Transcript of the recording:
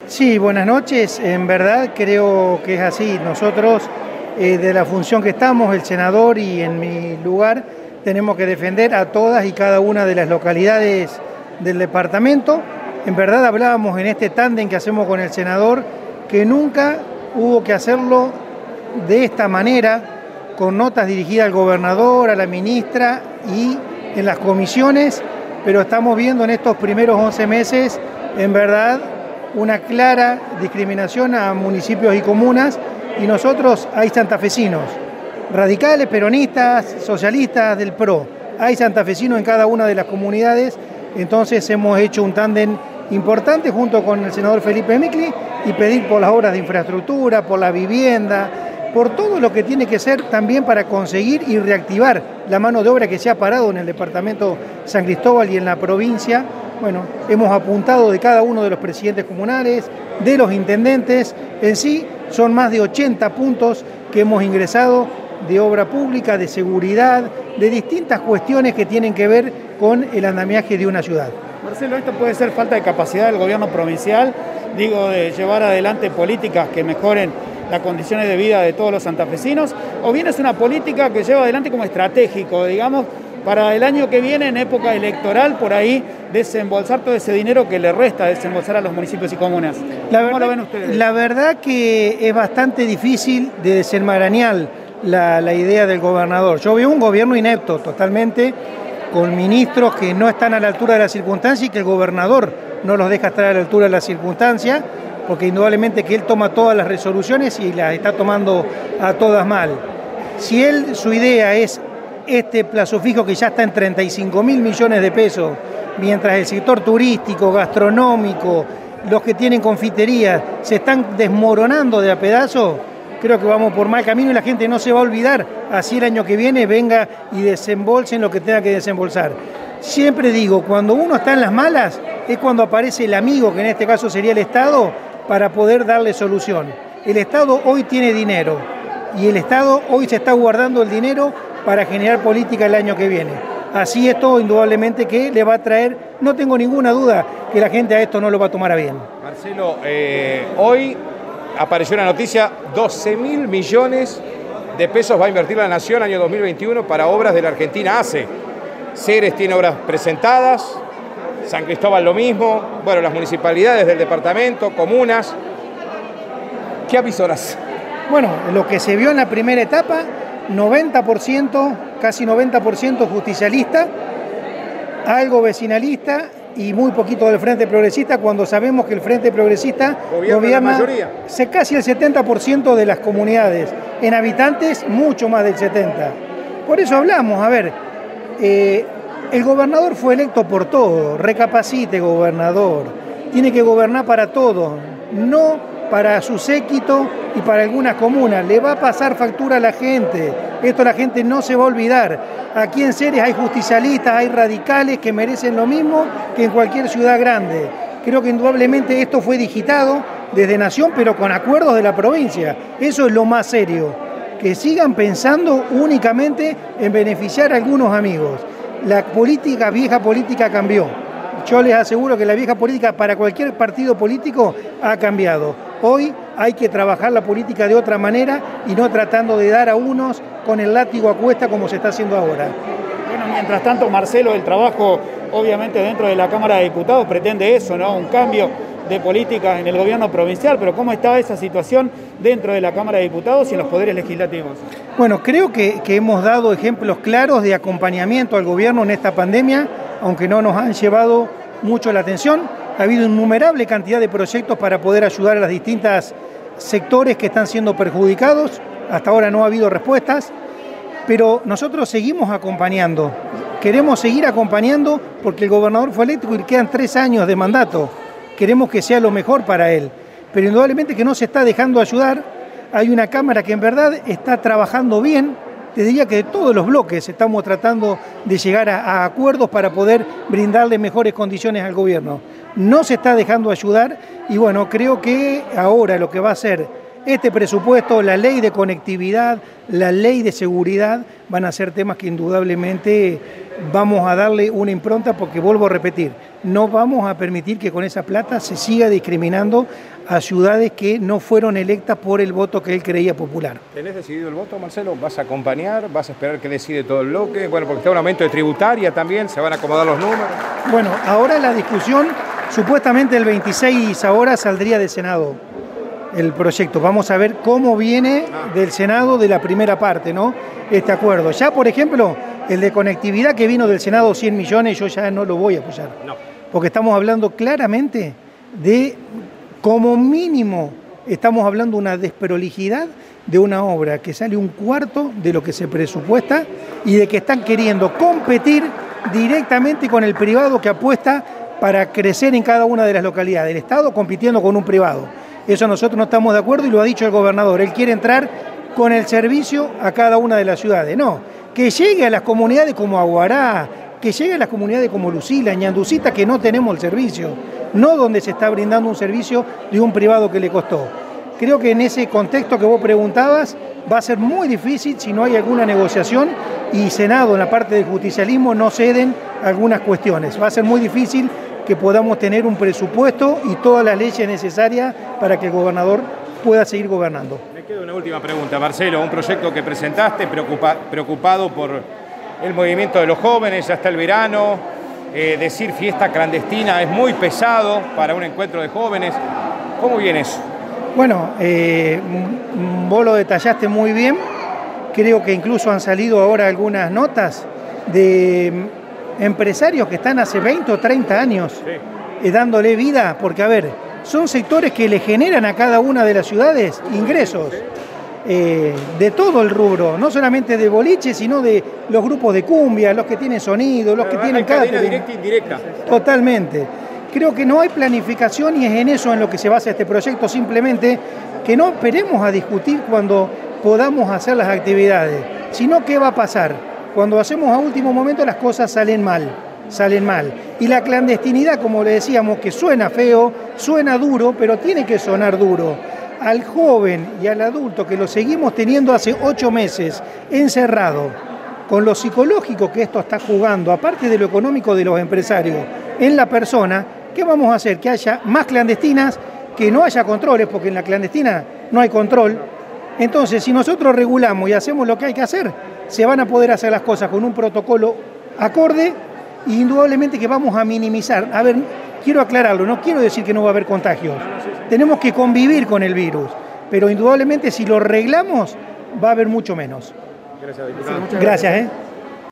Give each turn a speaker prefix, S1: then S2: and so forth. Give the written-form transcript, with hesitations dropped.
S1: Sí, buenas noches. En verdad creo que es así. Nosotros, de la función que estamos, el senador y en mi lugar, tenemos que defender a todas y cada una de las localidades del departamento. En verdad hablábamos en este tándem que hacemos con el senador que nunca hubo que hacerlo de esta manera, con notas dirigidas al gobernador, a la ministra y en las comisiones, pero estamos viendo en estos primeros 11 meses, en verdad, una clara discriminación a municipios y comunas, y nosotros hay santafesinos, radicales, peronistas, socialistas, del PRO, hay santafesinos en cada una de las comunidades, entonces hemos hecho un tándem importante junto con el senador Felipe Micli y pedir por las obras de infraestructura, por la vivienda, por todo lo que tiene que ser también para conseguir y reactivar la mano de obra que se ha parado en el departamento San Cristóbal y en la provincia. Bueno, hemos apuntado de cada uno de los presidentes comunales, de los intendentes, en sí son más de 80 puntos que hemos ingresado de obra pública, de seguridad, de distintas cuestiones que tienen que ver con el andamiaje de una ciudad.
S2: Marcelo, ¿esto puede ser falta de capacidad del gobierno provincial, de llevar adelante políticas que mejoren las condiciones de vida de todos los santafesinos, o bien es una política que lleva adelante como estratégico, para el año que viene, en época electoral, por ahí desembolsar todo ese dinero que le resta desembolsar a los municipios y comunas? ¿Cómo lo ven ustedes?
S1: La verdad que es bastante difícil de desenmarañar la idea del gobernador. Yo veo un gobierno inepto totalmente, con ministros que no están a la altura de la circunstancia y que el gobernador no los deja estar a la altura de la circunstancia, porque indudablemente que él toma todas las resoluciones y las está tomando a todas mal. Si su idea es este plazo fijo que ya está en 35.000 millones de pesos, mientras el sector turístico, gastronómico, los que tienen confiterías, se están desmoronando de a pedazos, creo que vamos por mal camino y la gente no se va a olvidar, así el año que viene venga y desembolse en lo que tenga que desembolsar. Siempre digo, cuando uno está en las malas, es cuando aparece el amigo, que en este caso sería el Estado, para poder darle solución. El Estado hoy tiene dinero y el Estado hoy se está guardando el dinero para generar política el año que viene. Así esto indudablemente que le va a traer, no tengo ninguna duda que la gente a esto no lo va a tomar a bien.
S3: Marcelo, hoy apareció una noticia, 12.000 millones de pesos va a invertir la Nación año 2021 para obras de la Argentina ACE. Ceres tiene obras presentadas, San Cristóbal lo mismo, bueno, las municipalidades del departamento, comunas. ¿Qué avisoras?
S1: Bueno, lo que se vio en la primera etapa, 90%, casi 90% justicialista, algo vecinalista y muy poquito del Frente Progresista, cuando sabemos que el Frente Progresista gobierna casi el 70% de las comunidades, en habitantes mucho más del 70%. Por eso hablamos, a ver, el gobernador fue electo por todo, recapacite gobernador, tiene que gobernar para todo, no para su séquito y para algunas comunas, le va a pasar factura a la gente, esto la gente no se va a olvidar. Aquí en Ceres hay justicialistas, hay radicales que merecen lo mismo que en cualquier ciudad grande. Creo que indudablemente esto fue digitado desde Nación, pero con acuerdos de la provincia. Eso es lo más serio, que sigan pensando únicamente en beneficiar a algunos amigos. La política, vieja política cambió. Yo les aseguro que la vieja política para cualquier partido político ha cambiado. Hoy hay que trabajar la política de otra manera y no tratando de dar a unos con el látigo a cuesta como se está haciendo ahora.
S2: Bueno, mientras tanto, Marcelo, el trabajo obviamente dentro de la Cámara de Diputados pretende eso, ¿no? Un cambio de política en el gobierno provincial, pero ¿cómo está esa situación dentro de la Cámara de Diputados y en los poderes legislativos?
S1: Bueno, creo que hemos dado ejemplos claros de acompañamiento al gobierno en esta pandemia, aunque no nos han llevado mucho la atención. Ha habido innumerable cantidad de proyectos para poder ayudar a los distintos sectores que están siendo perjudicados. Hasta ahora no ha habido respuestas, pero nosotros seguimos acompañando. Queremos seguir acompañando porque el gobernador fue electo y quedan 3 años de mandato. Queremos que sea lo mejor para él, pero indudablemente que no se está dejando ayudar. Hay una Cámara que en verdad está trabajando bien. Te diría que de todos los bloques estamos tratando de llegar a acuerdos para poder brindarle mejores condiciones al gobierno. No se está dejando ayudar y bueno, creo que ahora lo que va a ser este presupuesto, la ley de conectividad, la ley de seguridad, van a ser temas que indudablemente vamos a darle una impronta, porque vuelvo a repetir, no vamos a permitir que con esa plata se siga discriminando a ciudades que no fueron electas por el voto que él creía popular.
S3: ¿Tenés decidido el voto, Marcelo? ¿Vas a acompañar? ¿Vas a esperar que decide todo el bloque? Bueno, porque está un aumento de tributaria también, se van a acomodar los números.
S1: Bueno, ahora la discusión, supuestamente el 26 ahora saldría del Senado el proyecto. Vamos a ver cómo viene del Senado de la primera parte, ¿no? Este acuerdo. Ya, por ejemplo, el de conectividad que vino del Senado, 100 millones, yo ya no lo voy a apoyar. No. Porque estamos hablando claramente de, como mínimo, estamos hablando de una desprolijidad de una obra que sale un cuarto de lo que se presupuesta y de que están queriendo competir directamente con el privado que apuesta para crecer en cada una de las localidades. El Estado compitiendo con un privado. Eso nosotros no estamos de acuerdo y lo ha dicho el gobernador. Él quiere entrar con el servicio a cada una de las ciudades. No, que llegue a las comunidades como Aguará, que llegue a las comunidades como Lucila, Ñanducita, que no tenemos el servicio, no donde se está brindando un servicio de un privado que le costó. Creo que en ese contexto que vos preguntabas va a ser muy difícil si no hay alguna negociación y Senado en la parte del justicialismo no ceden algunas cuestiones. Va a ser muy difícil que podamos tener un presupuesto y todas las leyes necesarias para que el gobernador pueda seguir gobernando.
S3: Me queda una última pregunta, Marcelo. Un proyecto que presentaste preocupado por el movimiento de los jóvenes, ya está el verano. Decir fiesta clandestina es muy pesado para un encuentro de jóvenes. ¿Cómo viene eso?
S1: Bueno, vos lo detallaste muy bien. Creo que incluso han salido ahora algunas notas de empresarios que están hace 20 o 30 años dándole vida, porque a ver, son sectores que le generan a cada una de las ciudades ingresos de todo el rubro, no solamente de boliche, sino de los grupos de cumbia, los que tienen sonido, los que tienen
S3: cadena directa e indirecta.
S1: Totalmente. Creo que no hay planificación y es en eso en lo que se basa este proyecto, simplemente que no esperemos a discutir cuando podamos hacer las actividades, sino qué va a pasar. Cuando hacemos a último momento las cosas salen mal. Y la clandestinidad, como le decíamos, que suena feo, suena duro, pero tiene que sonar duro. Al joven y al adulto que lo seguimos teniendo hace 8 meses encerrado, con lo psicológico que esto está jugando, aparte de lo económico de los empresarios, en la persona, ¿qué vamos a hacer? Que haya más clandestinas, que no haya controles, porque en la clandestina no hay control. Entonces, si nosotros regulamos y hacemos lo que hay que hacer, se van a poder hacer las cosas con un protocolo acorde e indudablemente que vamos a minimizar. A ver, quiero aclararlo, no quiero decir que no va a haber contagios. Tenemos que convivir con el virus, pero indudablemente si lo arreglamos va a haber mucho menos.
S3: Gracias, diputado.
S1: Gracias.